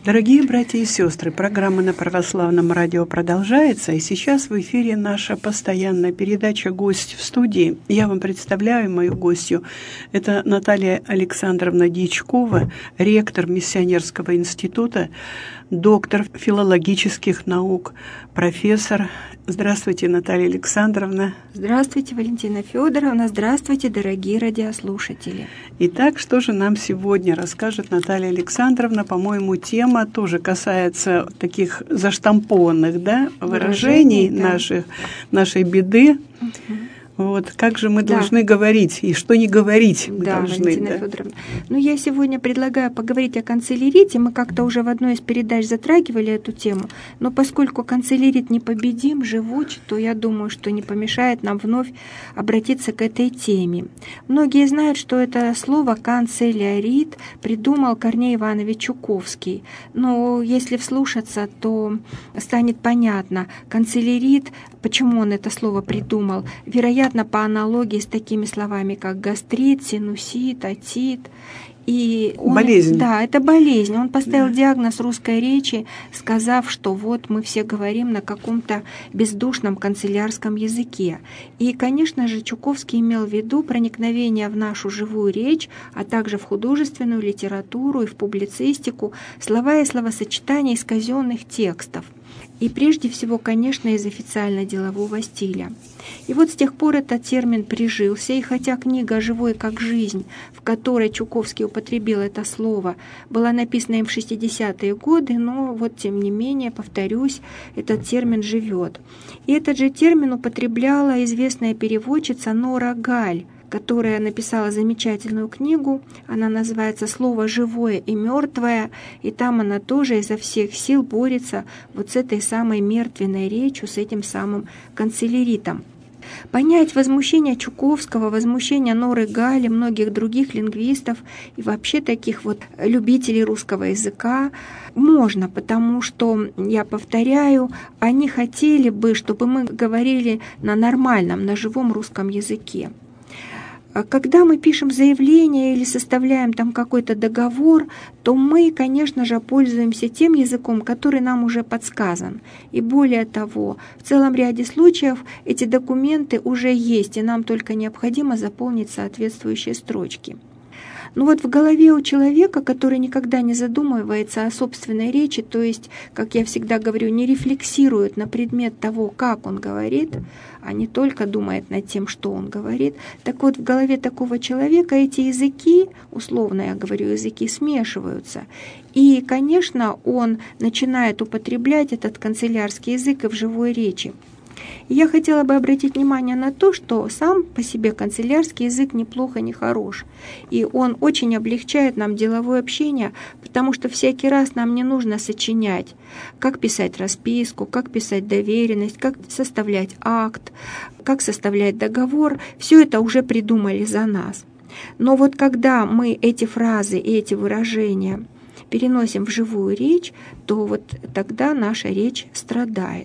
Дорогие братья и сестры, программа на Православном радио продолжается, и сейчас в эфире наша постоянная передача «Гость в студии». Я вам представляю мою гостью. Это Наталья Александровна Дьячкова, ректор Миссионерского института, доктор филологических наук, профессор. Здравствуйте, Наталья Александровна. Здравствуйте, Валентина Федоровна. Здравствуйте, дорогие радиослушатели. Итак, что же нам сегодня расскажет Наталья Александровна? По-моему, тема тоже касается таких заштампованных, выражений нашей беды. Вот, как же мы должны говорить и что не говорить мы должны. Валентина Федоровна. Я сегодня предлагаю поговорить о канцелярите. Мы как-то уже в одной из передач затрагивали эту тему, но поскольку канцелярит непобедим, живуч, то я думаю, что не помешает нам вновь обратиться к этой теме. Многие знают, что это слово «канцелярит» придумал Корней Иванович Чуковский. Но если вслушаться, то станет понятно, канцелярит, почему он это слово придумал. Вероятно, по аналогии с такими словами, как гастрит, синусит, отит. Болезнь. Да, это болезнь. Он поставил диагноз русской речи, сказав, что вот мы все говорим на каком-то бездушном канцелярском языке. И, конечно же, Чуковский имел в виду проникновение в нашу живую речь, а также в художественную литературу и в публицистику, слова и словосочетания из казенных текстов. И прежде всего, конечно, из официально-делового стиля. И вот с тех пор этот термин прижился, и хотя книга «Живой как жизнь», в которой Чуковский употребил это слово, была написана им в 60-е годы, но вот тем не менее, повторюсь, этот термин живет. И этот же термин употребляла известная переводчица Нора Галь, которая написала замечательную книгу. Она называется «Слово живое и мертвое», и там она тоже изо всех сил борется вот с этой самой мертвенной речью, с этим самым канцеляритом. Понять возмущение Чуковского, возмущение Норы Галь и многих других лингвистов и вообще таких вот любителей русского языка можно, потому что, я повторяю, они хотели бы, чтобы мы говорили на нормальном, на живом русском языке. Когда мы пишем заявление или составляем там какой-то договор, то мы, конечно же, пользуемся тем языком, который нам уже подсказан. И более того, в целом ряде случаев эти документы уже есть, и нам только необходимо заполнить соответствующие строчки. Но вот в голове у человека, который никогда не задумывается о собственной речи, то есть, как я всегда говорю, не рефлексирует на предмет того, как он говорит, а не только думает над тем, что он говорит, так вот в голове такого человека эти языки, условно я говорю, языки смешиваются. И, конечно, он начинает употреблять этот канцелярский язык и в живой речи. Я хотела бы обратить внимание на то, что сам по себе канцелярский язык неплохо, не хорош. И он очень облегчает нам деловое общение, потому что всякий раз нам не нужно сочинять, как писать расписку, как писать доверенность, как составлять акт, как составлять договор. Все это уже придумали за нас. Но вот когда мы эти фразы и эти выражения переносим в живую речь, то вот тогда наша речь страдает.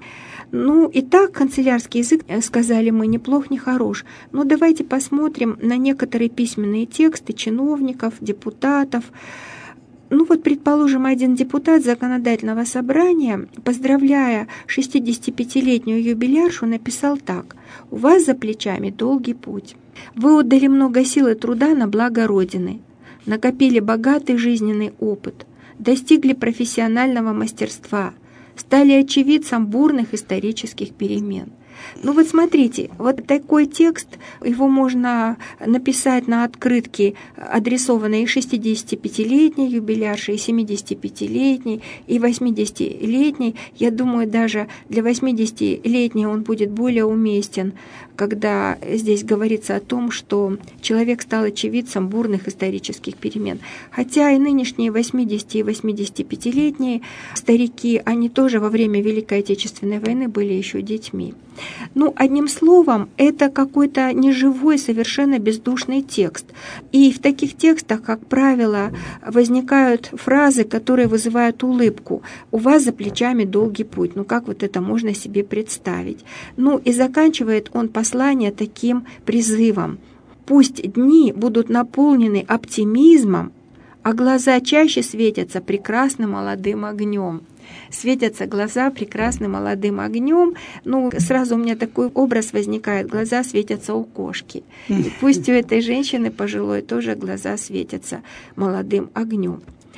Итак, канцелярский язык, сказали мы, неплох, не хорош. Но давайте посмотрим на некоторые письменные тексты чиновников, депутатов. Предположим, один депутат законодательного собрания, поздравляя 65-летнюю юбиляршу, написал так: «У вас за плечами долгий путь. Вы отдали много сил и труда на благо Родины, накопили богатый жизненный опыт, достигли профессионального мастерства, стали очевидцем бурных исторических перемен». Смотрите, вот такой текст, его можно написать на открытке, адресованной и 65-летней юбилярше, и 75-летней, и 80-летней. Я думаю, даже для 80-летней он будет более уместен, когда здесь говорится о том, что человек стал очевидцем бурных исторических перемен. Хотя и нынешние 80- и 85-летние старики, они тоже во время Великой Отечественной войны были еще детьми. Одним словом, это какой-то неживой, совершенно бездушный текст. И в таких текстах, как правило, возникают фразы, которые вызывают улыбку. «У вас за плечами долгий путь». Как вот это можно себе представить? И заканчивает он послание таким призывом: «Пусть дни будут наполнены оптимизмом, а глаза чаще светятся прекрасным молодым огнем. Светятся глаза прекрасным молодым огнем. Ну, сразу у меня такой образ возникает. Глаза светятся у кошки. И пусть у этой женщины пожилой тоже глаза светятся молодым огнем.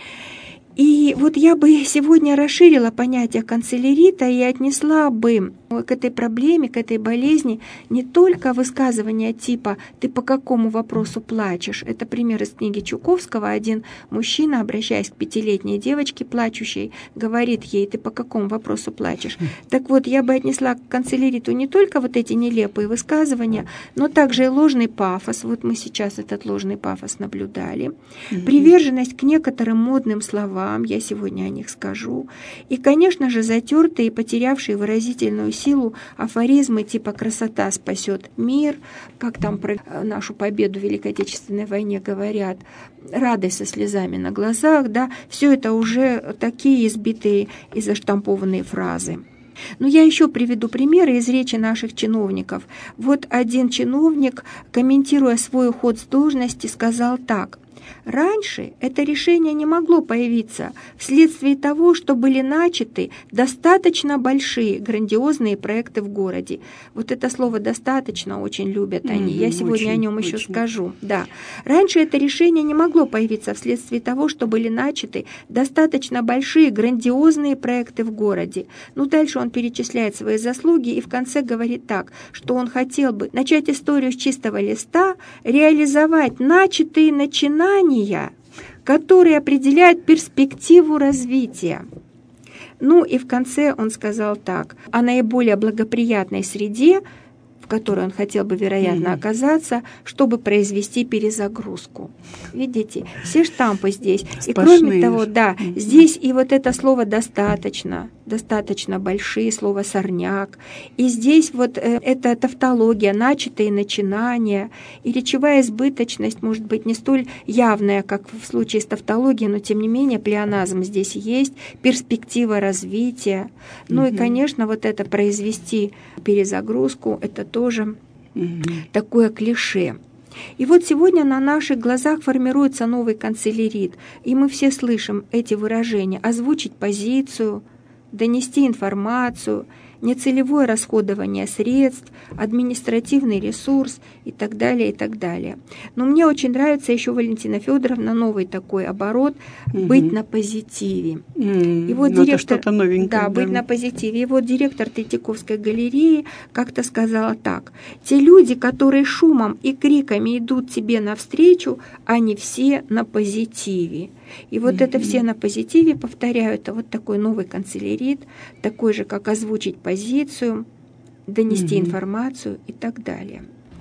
И вот я бы сегодня расширила понятие канцелярита и отнесла бы к этой проблеме, к этой болезни не только высказывания типа «ты по какому вопросу плачешь?». Это пример из книги Чуковского. Один мужчина, обращаясь к 5-летней девочке плачущей, говорит ей «ты по какому вопросу плачешь?». Так вот, я бы отнесла к канцеляриту не только вот эти нелепые высказывания, но также и ложный пафос. Вот мы сейчас этот ложный пафос наблюдали. Приверженность к некоторым модным словам, я сегодня о них скажу. И, конечно же, затертые и потерявшие выразительную силу афоризмы типа «красота спасет мир», как там про нашу победу в Великой Отечественной войне говорят, радость со слезами на глазах, да, все это уже такие избитые и заштампованные фразы. Но я еще приведу примеры из речи наших чиновников. Вот один чиновник, комментируя свой уход с должности, сказал так: «Раньше это решение не могло появиться вследствие того, что были начаты достаточно большие, грандиозные проекты в городе». Вот это слово «достаточно» очень любят они. Я сегодня о нем еще скажу. Да. Раньше это решение не могло появиться вследствие того, что были начаты достаточно большие, грандиозные проекты в городе. Ну, дальше он перечисляет свои заслуги и в конце говорит так, что он хотел бы начать историю с чистого листа, реализовать начатые начинания, которые определяют перспективу развития. Ну и в конце он сказал так: о наиболее благоприятной среде, в которой он хотел бы, вероятно, оказаться, чтобы произвести перезагрузку. Видите, все штампы здесь. Сплошные. И кроме того, да, здесь и вот это слово «достаточно», достаточно большие, слово «сорняк». И здесь вот эта тавтология, начатые начинания, и речевая избыточность может быть не столь явная, как в случае с тавтологией, но тем не менее плеоназм здесь есть, перспектива развития. Ну и, конечно, вот это произвести перезагрузку, это тоже такое клише. И вот сегодня на наших глазах формируется новый канцелярит, и мы все слышим эти выражения: озвучить позицию, донести информацию, нецелевое расходование средств, административный ресурс и так далее, и так далее. Но мне очень нравится еще, Валентина Федоровна, новый такой оборот «быть на позитиве». И вот директор, это что-то новенькое. Да, «быть на позитиве». И вот директор Третьяковской галереи как-то сказала так: «Те люди, которые шумом и криками идут тебе навстречу, они все на позитиве». И вот это все на позитиве, повторяю, это вот такой новый канцелярит, такой же, как озвучить позицию, донести информацию и так далее.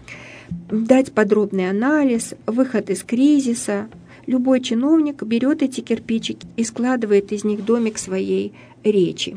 Дать подробный анализ, выход из кризиса. Любой чиновник берет эти кирпичики и складывает из них домик своей речи.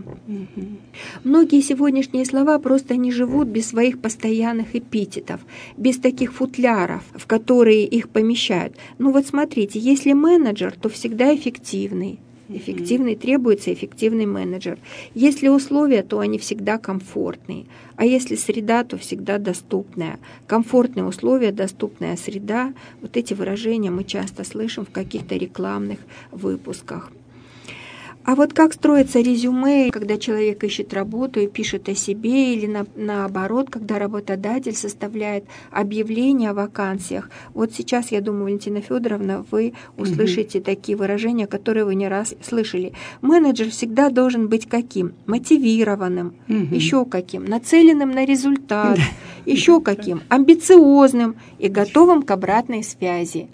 Многие сегодняшние слова просто не живут без своих постоянных эпитетов, без таких футляров, в которые их помещают. Ну вот смотрите, если менеджер, то всегда эффективный. Эффективный требуется эффективный менеджер. Если условия, то они всегда комфортные. А если среда, то всегда доступная. Комфортные условия, доступная среда. Вот эти выражения мы часто слышим в каких-то рекламных выпусках. А вот как строится резюме, когда человек ищет работу и пишет о себе, или наоборот, когда работодатель составляет объявление о вакансиях. Вот сейчас, я думаю, Валентина Федоровна, вы услышите такие выражения, которые вы не раз слышали. Менеджер всегда должен быть каким? Мотивированным, еще каким? Нацеленным на результат, еще каким? Амбициозным и готовым к обратной связи.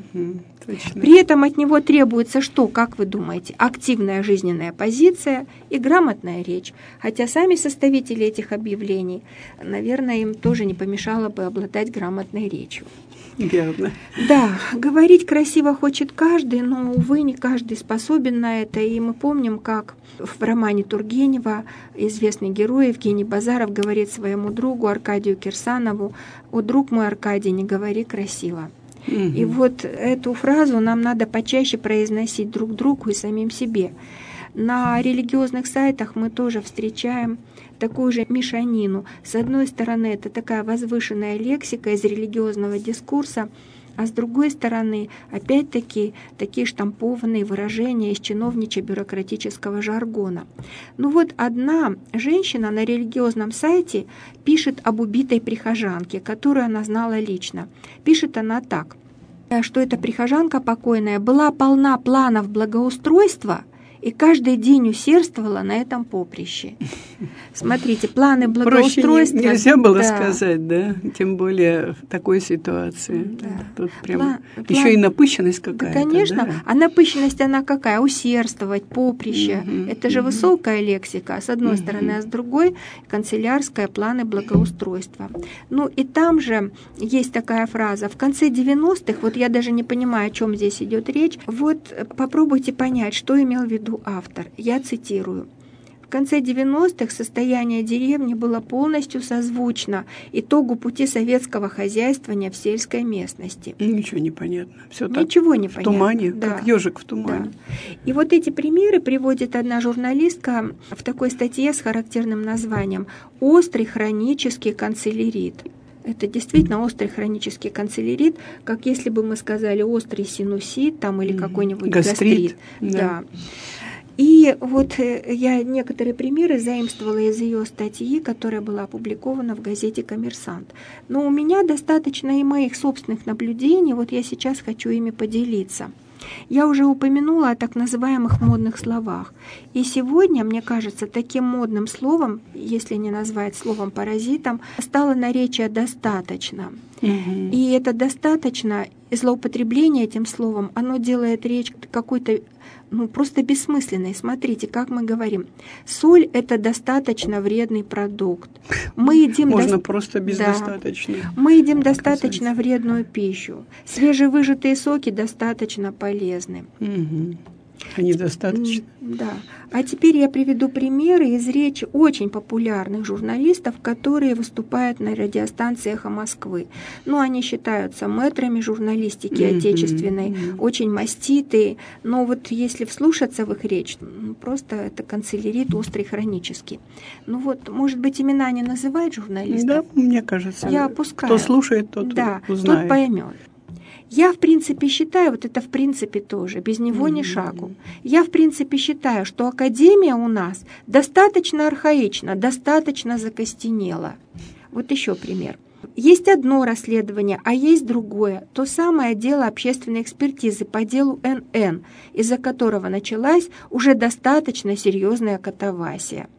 Точно. При этом от него требуется что, как вы думаете? Активная жизненная позиция и грамотная речь. Хотя сами составители этих объявлений, наверное, им тоже не помешало бы обладать грамотной речью. Верно. Да, говорить красиво хочет каждый, но, увы, не каждый способен на это. И мы помним, как в романе Тургенева известный герой Евгений Базаров говорит своему другу Аркадию Кирсанову: «О, друг мой Аркадий, не говори красиво». И вот эту фразу нам надо почаще произносить друг другу и самим себе. На религиозных сайтах мы тоже встречаем такую же мешанину. С одной стороны, это такая возвышенная лексика из религиозного дискурса, а с другой стороны, опять-таки, такие штампованные выражения из чиновничо-бюрократического жаргона. Ну вот одна женщина на религиозном сайте пишет об убитой прихожанке, которую она знала лично. Пишет она так, что эта прихожанка покойная была полна планов благоустройства и каждый день усердствовала на этом поприще. Смотрите, планы благоустройства... Проще нельзя было сказать, да? Тем более в такой ситуации. Да. Тут прям еще и напыщенность какая-то. Да, конечно. Да? А напыщенность, она какая? Усердствовать, поприще. Это же высокая лексика, с одной стороны, а с другой канцелярская, планы благоустройства. Ну и там же есть такая фраза. В конце 90-х, вот я даже не понимаю, о чем здесь идет речь, вот попробуйте понять, что имел в виду автор. Я цитирую. В конце 90-х состояние деревни было полностью созвучно итогу пути советского хозяйствования в сельской местности. Ничего не понятно. Все так Ничего не понятно. В тумане, да. Как ежик в тумане. Да. И вот эти примеры приводит одна журналистка в такой статье с характерным названием «Острый хронический канцелярит». Это действительно острый хронический канцелярит, как если бы мы сказали острый синусит там, или какой-нибудь гастрит. Да. И вот я некоторые примеры заимствовала из ее статьи, которая была опубликована в газете «Коммерсант». Но у меня достаточно и моих собственных наблюдений, вот я сейчас хочу ими поделиться. Я уже упомянула о так называемых модных словах. И сегодня, мне кажется, таким модным словом, если не назвать словом паразитом, стало наречие «достаточно». И это «достаточно», злоупотребление этим словом, оно делает речь какой-то просто бессмысленной. Смотрите, как мы говорим. Соль – это достаточно вредный продукт. Мы едим Можно просто без достаточно. Мы едим достаточно вредную пищу. Свежевыжатые соки достаточно полезны. Они достаточно. Да. А теперь я приведу примеры из речи очень популярных журналистов, которые выступают на радиостанции «Эхо Москвы». Они считаются мэтрами журналистики отечественной, очень маститые, но вот если вслушаться в их речь, просто это канцелярит острый хронический. Может быть, имена не называют журналистов? Да, мне кажется. Я опускаю. Кто слушает, тот узнает. Тот поймет. Я, в принципе, считаю, вот это в принципе тоже, без него ни шагу. Я, в принципе, считаю, что академия у нас достаточно архаична, достаточно закостенела. Вот еще пример. Есть одно расследование, а есть другое. То самое дело общественной экспертизы по делу НН, из-за которого началась уже достаточно серьезная катавасия.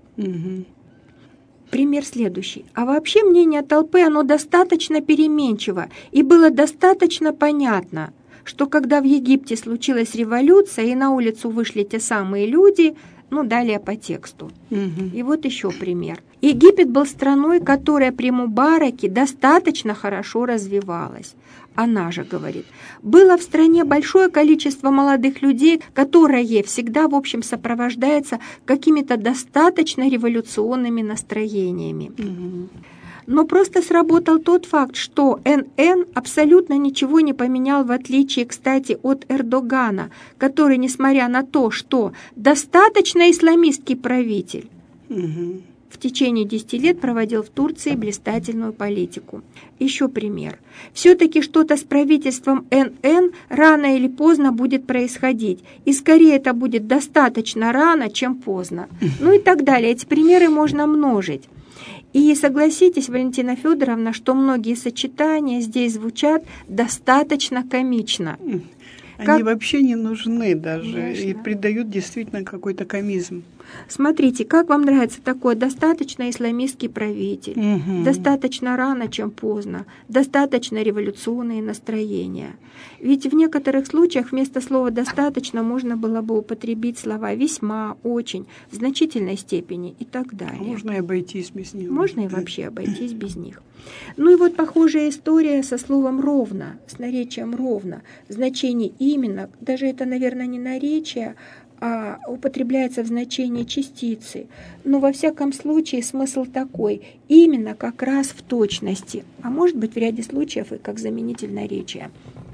Пример следующий. А вообще мнение толпы, оно достаточно переменчиво, и было достаточно понятно, что когда в Египте случилась революция, и на улицу вышли те самые люди, далее по тексту. И вот еще пример. Египет был страной, которая при Мубараке достаточно хорошо развивалась. Она же говорит, было в стране большое количество молодых людей, которое всегда, в общем, сопровождается какими-то достаточно революционными настроениями. Но просто сработал тот факт, что НН абсолютно ничего не поменял, в отличие, кстати, от Эрдогана, который, несмотря на то, что достаточно исламистский правитель, в течение 10 лет проводил в Турции блистательную политику. Еще пример. Все-таки что-то с правительством НН рано или поздно будет происходить. И скорее это будет достаточно рано, чем поздно. И так далее. Эти примеры можно множить. И согласитесь, Валентина Федоровна, что многие сочетания здесь звучат достаточно комично. Они вообще не нужны даже и придают действительно какой-то комизм. Смотрите, как вам нравится такое достаточно исламистский правитель, достаточно рано, чем поздно, достаточно революционные настроения. Ведь в некоторых случаях вместо слова «достаточно» можно было бы употребить слова «весьма», «очень», «в значительной степени» и так далее. Можно и обойтись без них. Можно и вообще обойтись без них. И вот похожая история со словом «ровно», с наречием «ровно», значение «именно», даже это, наверное, не наречие, а употребляется в значении частицы. Но во всяком случае смысл такой, именно как раз в точности, а может быть в ряде случаев и как заменитель наречия.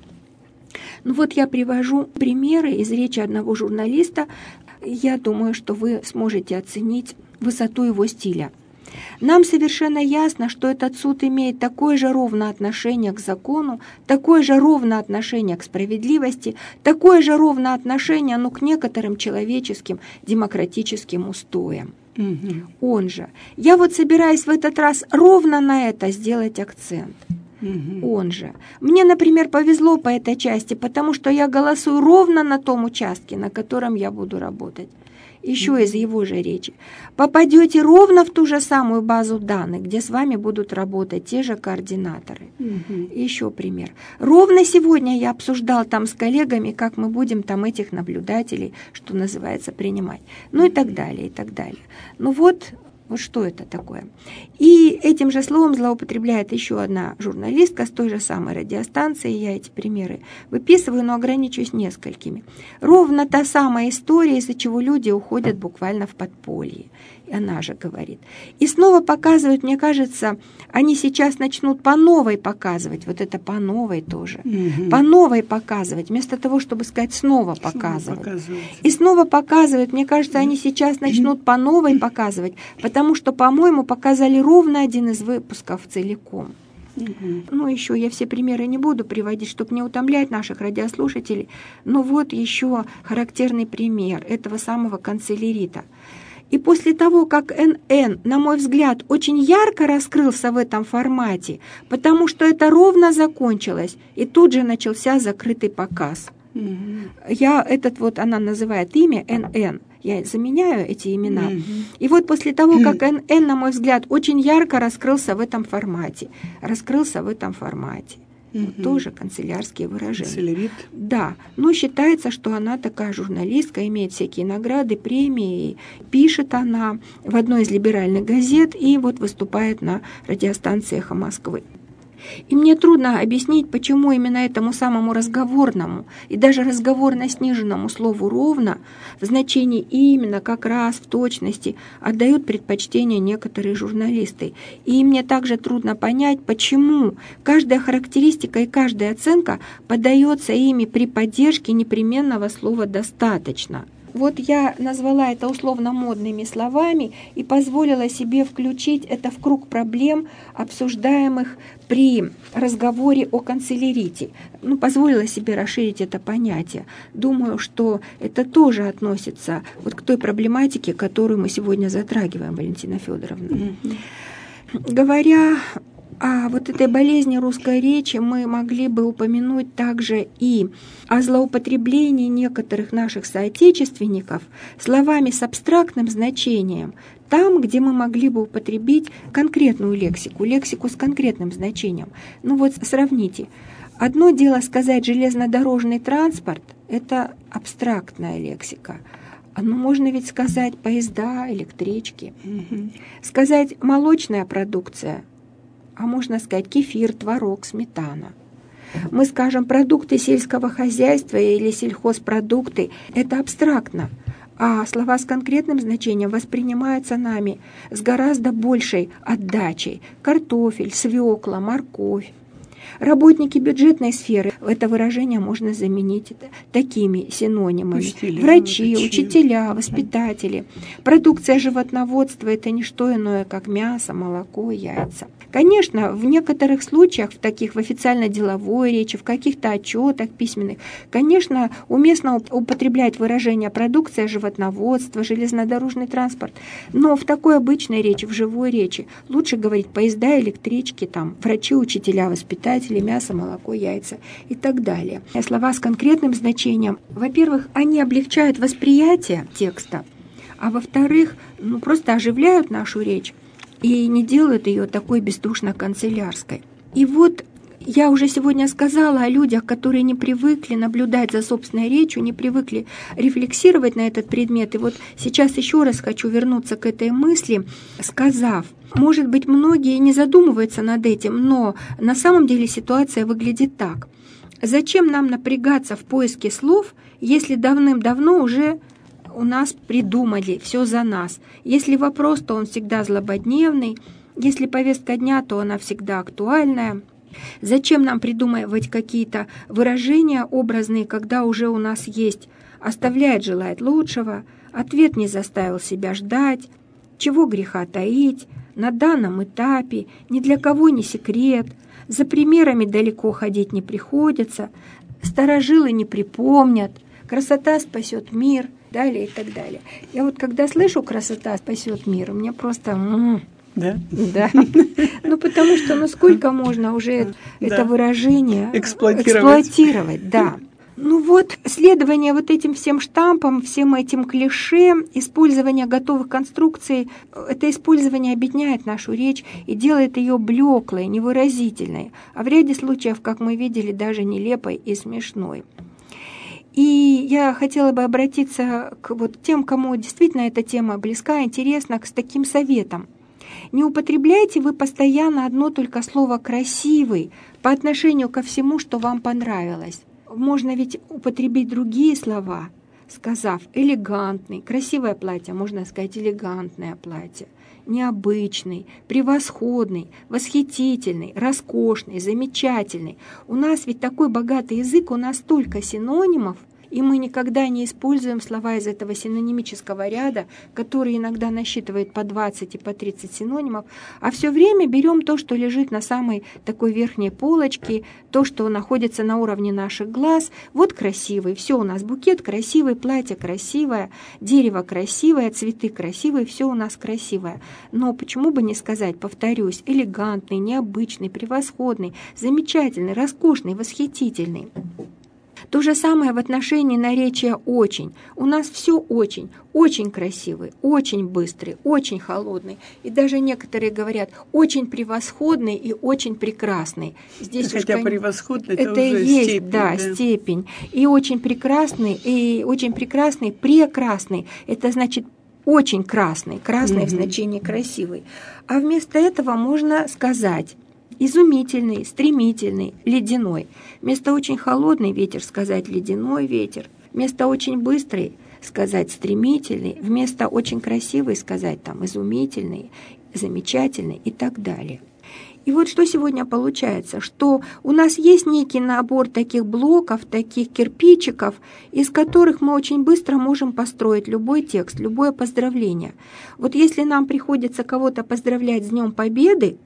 Вот я привожу примеры из речи одного журналиста. Я думаю, что вы сможете оценить высоту его стиля. Нам совершенно ясно, что этот суд имеет такое же ровное отношение к закону, такое же ровное отношение к справедливости, такое же ровное отношение, к некоторым человеческим демократическим устоям. Он же. Я собираюсь в этот раз ровно на это сделать акцент. Он же. Мне, например, повезло по этой части, потому что я голосую ровно на том участке, на котором я буду работать. Еще из его же речи. Попадете ровно в ту же самую базу данных, где с вами будут работать те же координаторы. Еще пример. Ровно сегодня я обсуждал там с коллегами, как мы будем там этих наблюдателей, что называется, принимать. И так далее, и так далее. Вот что это такое. И этим же словом злоупотребляет еще одна журналистка с той же самой радиостанции. Я эти примеры выписываю, но ограничусь несколькими. Ровно та самая история, из-за чего люди уходят буквально в подполье. И она же говорит. И снова показывают, мне кажется, они сейчас начнут по новой показывать. Вот это по новой тоже. По новой показывать, вместо того, чтобы сказать снова показывать. И снова показывают, мне кажется, они сейчас начнут по новой показывать, потому что, по-моему, показали ровно один из выпусков целиком. Еще я все примеры не буду приводить, чтобы не утомлять наших радиослушателей. Но вот еще характерный пример этого самого канцелярита. И после того, как НН, на мой взгляд, очень ярко раскрылся в этом формате, потому что это ровно закончилось, и тут же начался закрытый показ. Она называет имя НН, я заменяю эти имена. И вот после того, как НН, на мой взгляд, очень ярко раскрылся в этом формате, тоже канцелярские выражения. Канцелярит. Да, но считается, что она такая журналистка, имеет всякие награды, премии. Пишет она в одной из либеральных газет и выступает на радиостанции «Эхо Москвы». И мне трудно объяснить, почему именно этому самому разговорному и даже разговорно-сниженному слову «ровно» в значении именно, как раз, в точности отдают предпочтение некоторые журналисты. И мне также трудно понять, почему каждая характеристика и каждая оценка подается ими при поддержке непременного слова «достаточно». Вот я назвала это условно модными словами и позволила себе включить это в круг проблем, обсуждаемых при разговоре о канцелярите. Позволила себе расширить это понятие. Думаю, что это тоже относится к той проблематике, которую мы сегодня затрагиваем, Валентина Федоровна. Говоря о этой болезни русской речи, мы могли бы упомянуть также и о злоупотреблении некоторых наших соотечественников словами с абстрактным значением, там, где мы могли бы употребить конкретную лексику с конкретным значением. Сравните. Одно дело сказать «железнодорожный транспорт» — это абстрактная лексика. Можно ведь сказать «поезда», «электрички». Сказать «молочная продукция», а можно сказать кефир, творог, сметана. Мы скажем продукты сельского хозяйства или сельхозпродукты. Это абстрактно. А слова с конкретным значением воспринимаются нами с гораздо большей отдачей. Картофель, свекла, морковь. Работники бюджетной сферы, это выражение можно заменить такими синонимами. Врачи, учителя, воспитатели. Продукция животноводства – это не что иное, как мясо, молоко, яйца. Конечно, в некоторых случаях, в официально-деловой речи, в каких-то отчетах письменных, конечно, уместно употреблять выражение «продукция животноводства», «железнодорожный транспорт», но в такой обычной речи, в живой речи, лучше говорить «поезда, электрички», врачи, учителя, воспитатели, мясо, молоко, яйца и так далее. Слова с конкретным значением, во-первых, они облегчают восприятие текста, а во-вторых, просто оживляют нашу речь и не делают ее такой бездушно-канцелярской. И я уже сегодня сказала о людях, которые не привыкли наблюдать за собственной речью, не привыкли рефлексировать на этот предмет. И сейчас еще раз хочу вернуться к этой мысли, сказав, может быть, многие не задумываются над этим, но на самом деле ситуация выглядит так. Зачем нам напрягаться в поиске слов, если давным-давно уже у нас придумали все за нас? Если вопрос, то он всегда злободневный, если повестка дня, то она всегда актуальная. Зачем нам придумывать какие-то выражения образные, когда уже у нас есть «оставляет желать лучшего», «ответ не заставил себя ждать», «чего греха таить», на данном этапе, ни для кого не секрет, за примерами далеко ходить не приходится, старожилы не припомнят, красота спасет мир, далее и так далее. Я вот когда слышу «красота спасет мир», у меня просто... Да? Да. Ну, потому что, сколько можно уже это выражение эксплуатировать, да. Ну вот, следование вот этим всем штампам, всем этим клише, использование готовых конструкций, это использование обедняет нашу речь и делает ее блеклой, невыразительной, а в ряде случаев, как мы видели, даже нелепой и смешной. И я хотела бы обратиться к вот тем, кому действительно эта тема близка, интересна, с таким советом. Не употребляйте вы постоянно одно только слово «красивый» по отношению ко всему, что вам понравилось. Можно ведь употребить другие слова, сказав «элегантный», «красивое платье», можно сказать «элегантное платье», «необычный», «превосходный», «восхитительный», «роскошный», «замечательный». У нас ведь такой богатый язык, у нас столько синонимов, и мы никогда не используем слова из этого синонимического ряда, который иногда насчитывает по 20 и по 30 синонимов, а все время берем то, что лежит на самой такой верхней полочке, то, что находится на уровне наших глаз. Вот красивый, все у нас букет красивый, платье красивое, дерево красивое, цветы красивые, все у нас красивое. Но почему бы не сказать, повторюсь, элегантный, необычный, превосходный, замечательный, роскошный, восхитительный. То же самое в отношении наречия «очень». У нас все очень, очень красивый, очень быстрый, очень холодный. И даже некоторые говорят «очень превосходный» и «очень прекрасный». Здесь хотя превосходный это уже есть, степень. Да, степень. И «очень прекрасный», прекрасный. Это значит очень красный, красный в значении красивый. А вместо этого можно сказать изумительный, стремительный, ледяной. Вместо очень холодный ветер сказать ледяной ветер. Вместо очень быстрый сказать стремительный. Вместо очень красивый сказать изумительный, замечательный и так далее. И вот что сегодня получается, что у нас есть некий набор таких блоков, таких кирпичиков, из которых мы очень быстро можем построить любой текст, любое поздравление. Вот если нам приходится кого-то поздравлять с Днем Победы,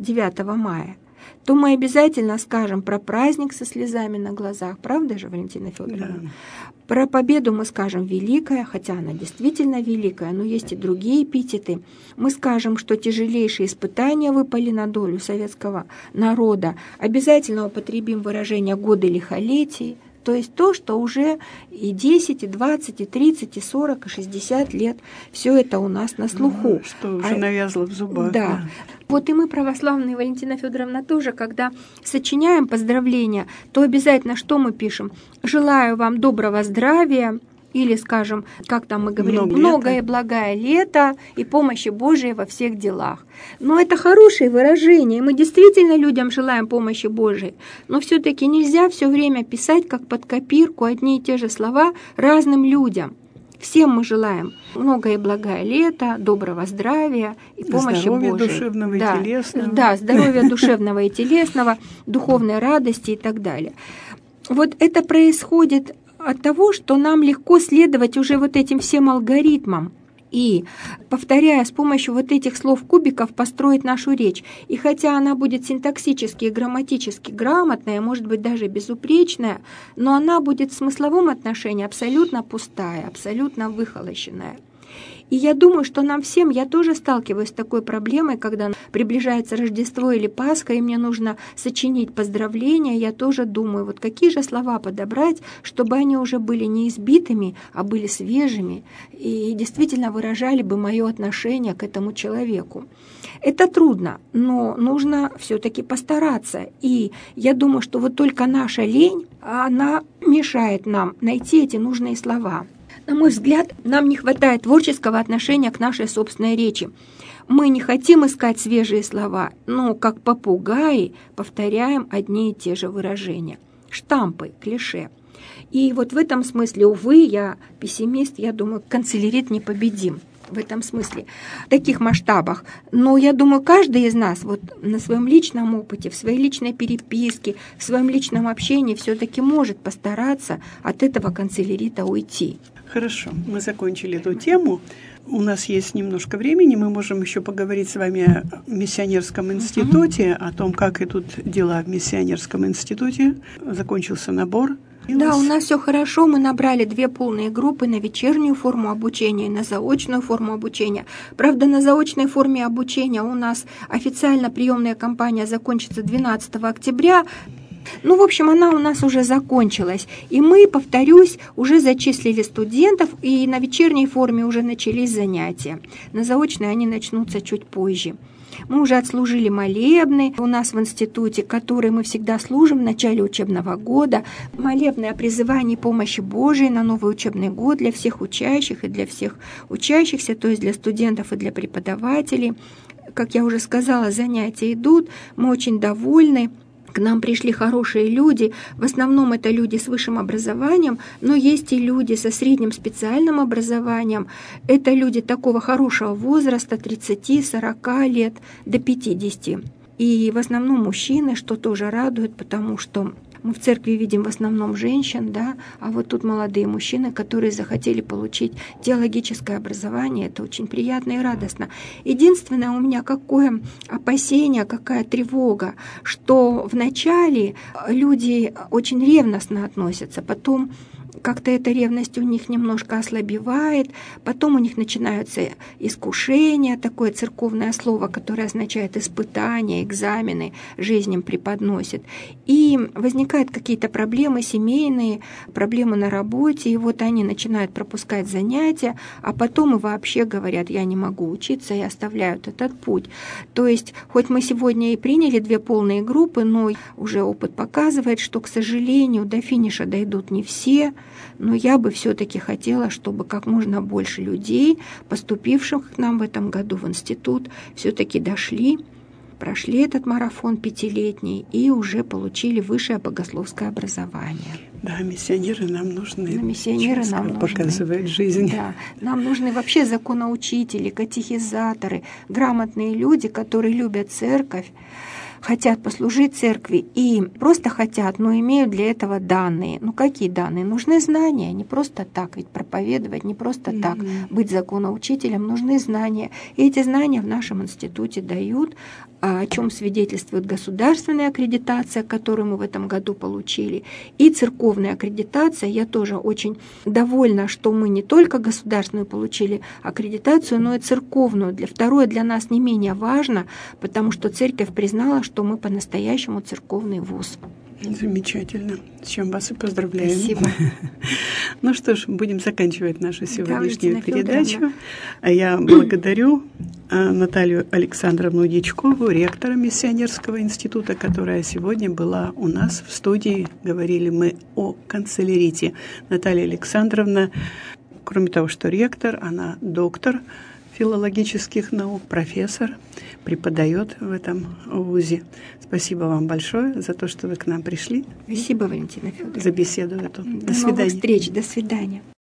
9 мая, то мы обязательно скажем про праздник со слезами на глазах, правда же, Валентина Федоровна? Да. Про победу мы скажем «великая», хотя она действительно великая, но есть и другие эпитеты. Мы скажем, что тяжелейшие испытания выпали на долю советского народа. Обязательно употребим выражение «годы лихолетий», то есть то, что уже и 10, и 20, и 30, и 40, и 60 лет, все это у нас на слуху. Что уже навязло в зубах. Да. Вот и мы, православные, Валентина Федоровна, тоже, когда сочиняем поздравления, то обязательно что мы пишем? «Желаю вам доброго здравия», или, скажем, как там мы говорим, «многое благое лето и помощи Божией во всех делах». Но это хорошие выражения, и мы действительно людям желаем помощи Божией. Но все-таки нельзя все время писать, как под копирку, одни и те же слова разным людям. Всем мы желаем многое благое лето, доброго здравия и помощи здоровья Божией. Душевного и телесного. Да, здоровья душевного и телесного, духовной радости и так далее. Вот это происходит от того, что нам легко следовать уже вот этим всем алгоритмам и, повторяя с помощью вот этих слов-кубиков, построить нашу речь. И хотя она будет синтаксически и грамматически грамотная, может быть, даже безупречная, но она будет в смысловом отношении абсолютно пустая, абсолютно выхолощенная. И я думаю, что нам всем, я тоже сталкиваюсь с такой проблемой, когда приближается Рождество или Пасха, и мне нужно сочинить поздравления, я тоже думаю, вот какие же слова подобрать, чтобы они уже были не избитыми, а были свежими и действительно выражали бы мое отношение к этому человеку. Это трудно, но нужно все-таки постараться. И я думаю, что вот только наша лень, она мешает нам найти эти нужные слова. На мой взгляд, нам не хватает творческого отношения к нашей собственной речи. Мы не хотим искать свежие слова, но как попугаи повторяем одни и те же выражения. Штампы, клише. И вот в этом смысле, увы, я пессимист, я думаю, канцелярит непобедим. В этом смысле, в таких масштабах. Но я думаю, каждый из нас вот на своем личном опыте, в своей личной переписке, в своем личном общении все-таки может постараться от этого канцелярита уйти. Хорошо, мы закончили эту тему. У нас есть немножко времени, мы можем еще поговорить с вами о миссионерском институте, о том, как идут дела в миссионерском институте. Закончился набор. Да, у нас все хорошо. Мы набрали 2 полные группы на вечернюю форму обучения и на заочную форму обучения. Правда, на заочной форме обучения у нас официально приемная кампания закончится 12 октября. Ну, в общем, она у нас уже закончилась. И мы, повторюсь, уже зачислили студентов, и на вечерней форме уже начались занятия. На заочной они начнутся чуть позже. Мы уже отслужили молебны у нас в институте, которые мы всегда служим в начале учебного года. Молебны о призывании помощи Божией на новый учебный год для всех учащих и для всех учащихся, то есть для студентов и для преподавателей. Как я уже сказала, занятия идут, мы очень довольны. К нам пришли хорошие люди, в основном это люди с высшим образованием, но есть и люди со средним специальным образованием. Это люди такого хорошего возраста, 30-40 лет до 50. И в основном мужчины, что тоже радует, потому что мы в церкви видим в основном женщин, да, а вот тут молодые мужчины, которые захотели получить теологическое образование. Это очень приятно и радостно. Единственное у меня какое опасение, какая тревога, что вначале люди очень ревностно относятся, потом как-то эта ревность у них немножко ослабевает, потом у них начинаются искушения, такое церковное слово, которое означает испытания, экзамены, жизнь им преподносит. И возникают какие-то проблемы семейные, проблемы на работе, и вот они начинают пропускать занятия, а потом и вообще говорят: я не могу учиться, и оставляют этот путь. То есть, хоть мы сегодня и приняли 2 полные группы, но уже опыт показывает, что, к сожалению, до финиша дойдут не все. Но я бы все-таки хотела, чтобы как можно больше людей, поступивших к нам в этом году в институт, все-таки дошли, прошли этот марафон 5-летний и уже получили высшее богословское образование. Да, миссионеры нам нужны. Миссионеры нам нужны. Показывает жизнь. Да, нам нужны вообще законоучители, катехизаторы, грамотные люди, которые любят церковь, хотят послужить церкви и просто хотят, но имеют для этого данные. Ну какие данные? Нужны знания, не просто так ведь проповедовать, не просто так быть законоучителем, нужны знания. И эти знания в нашем институте дают, о чем свидетельствует государственная аккредитация, которую мы в этом году получили, и церковная аккредитация. Я тоже очень довольна, что мы не только государственную получили аккредитацию, но и церковную. Второе для нас не менее важно, потому что церковь признала, что мы по-настоящему церковный вуз. Замечательно. С чем вас и поздравляем. Спасибо. Ну что ж, будем заканчивать нашу сегодняшнюю передачу. Я благодарю Наталью Александровну Дьячкову, ректора Миссионерского института, которая сегодня была у нас в студии. Говорили мы о канцелярите. Наталья Александровна, кроме того, что ректор, она доктор филологических наук, профессор, преподает в этом вузе. Спасибо вам большое за то, что вы к нам пришли. Спасибо, Валентина Федоровна. За беседу эту. До свидания. До новых встреч. До свидания.